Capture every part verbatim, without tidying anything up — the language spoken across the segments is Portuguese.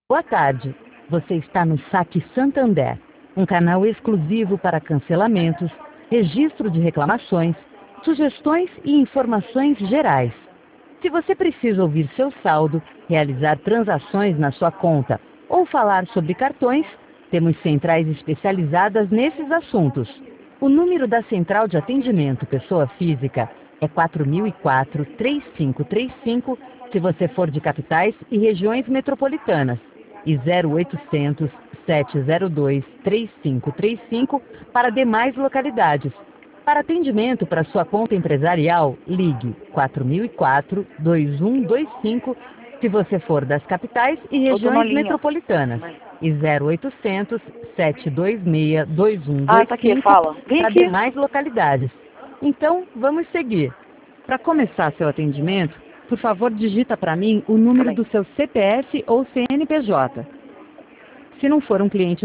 Boa tarde. Você está no Saque Santander, um canal exclusivo para cancelamentos, registro de reclamações, sugestões e informações gerais. Se você precisa ouvir seu saldo, realizar transações na sua conta ou falar sobre cartões, temos centrais especializadas nesses assuntos. O número da Central de Atendimento Pessoa Física é quatro mil e quatro, três cinco três cinco se você for de capitais e regiões metropolitanas e zero oitocentos, sete zero dois, três cinco três cinco para demais localidades. Para atendimento para sua conta empresarial, ligue quatro mil e quatro, dois um dois cinco se você for das capitais e Ô, dona regiões Olinha. metropolitanas e zero oitocentos, sete dois seis, dois um Ah, dois tá aqui, cinco fala. Vem para aqui. demais localidades. Então, vamos seguir. Para começar seu atendimento, por favor, digita para mim o número Calma aí. do seu C P F ou C N P J. Se não for um cliente...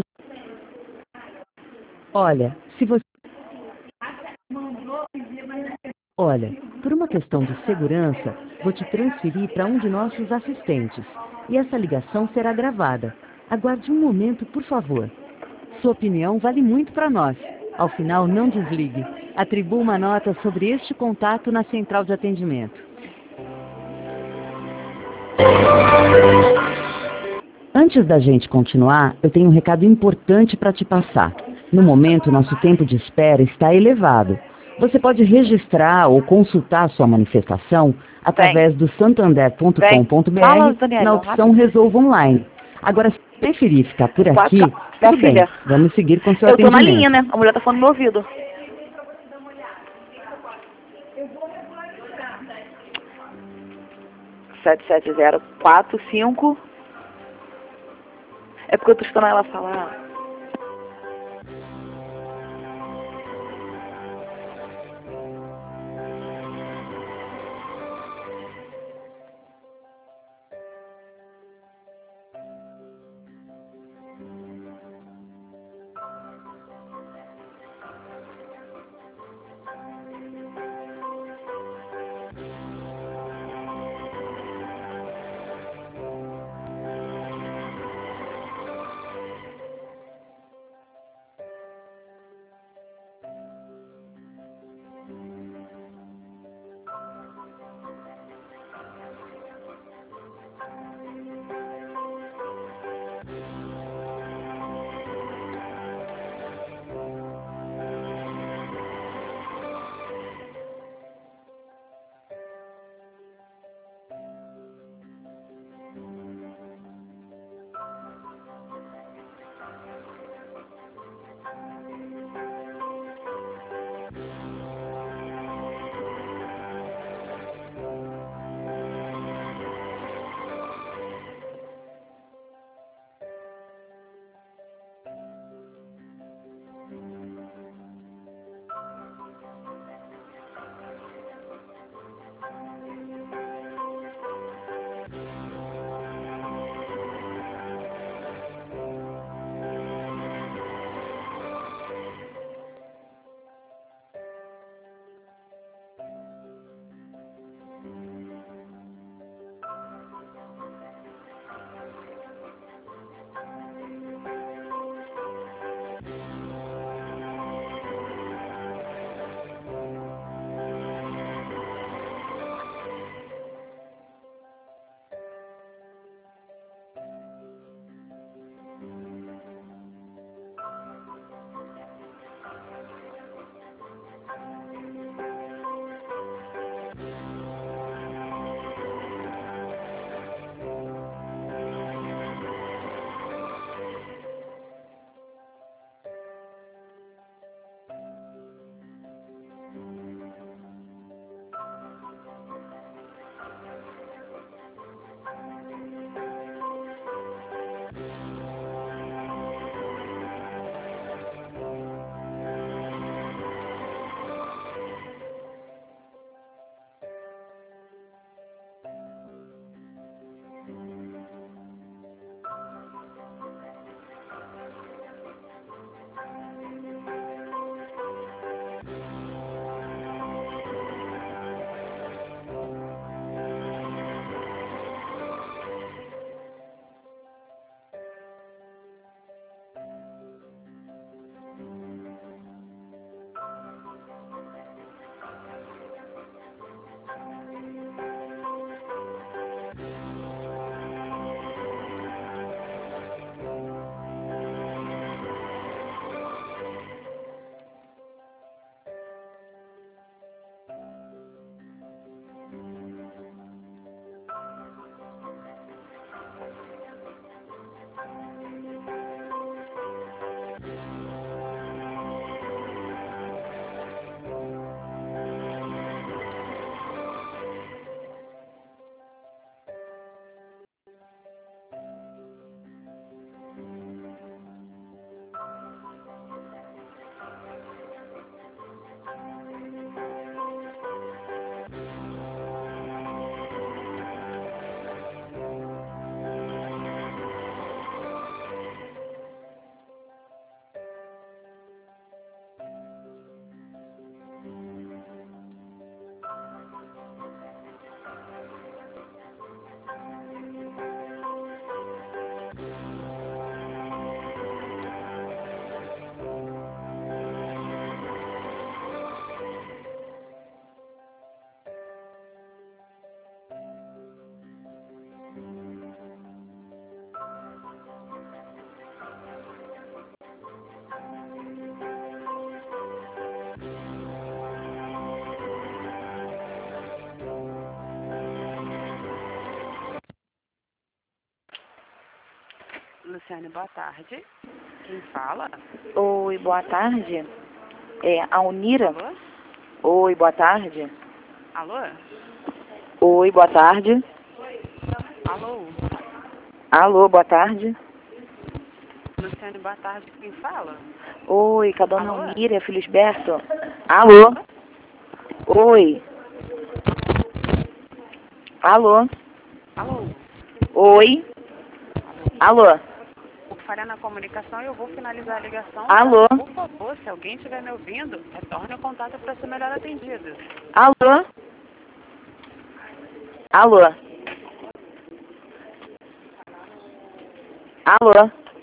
Olha, se você... Olha, por uma questão de segurança, vou te transferir para um de nossos assistentes. E essa ligação será gravada. Aguarde um momento, por favor. Sua opinião vale muito para nós. Ao final, não desligue. Atribua uma nota sobre este contato na central de atendimento. Antes da gente continuar, eu tenho um recado importante para te passar. No momento, nosso tempo de espera está elevado. Você pode registrar ou consultar sua manifestação através do santander ponto com ponto br Fala, Daniela, na opção Resolva Online. Agora, se preferir ficar por aqui, Quatro. Minha tudo bem. filha, Vamos seguir com seu eu tô na linha, atendimento. né? A mulher tá falando no meu ouvido. sete sete zero quatro cinco. É porque eu tô escutando ela falar. Luciane, boa tarde. Quem fala? Oi, boa tarde. É a Unira? Alô? Oi, boa tarde. Alô? Oi, boa tarde. Alô? Alô, boa tarde. Luciane, boa tarde. Quem fala? Oi, com a dona Alô? Unira, Felisberto. Alô? Oi. Alô? Alô? Oi? Alô? Por falhar na comunicação, eu vou finalizar a ligação. Alô? Por favor, se alguém estiver me ouvindo, retorne o contato para ser melhor atendido. Alô? Alô? Alô?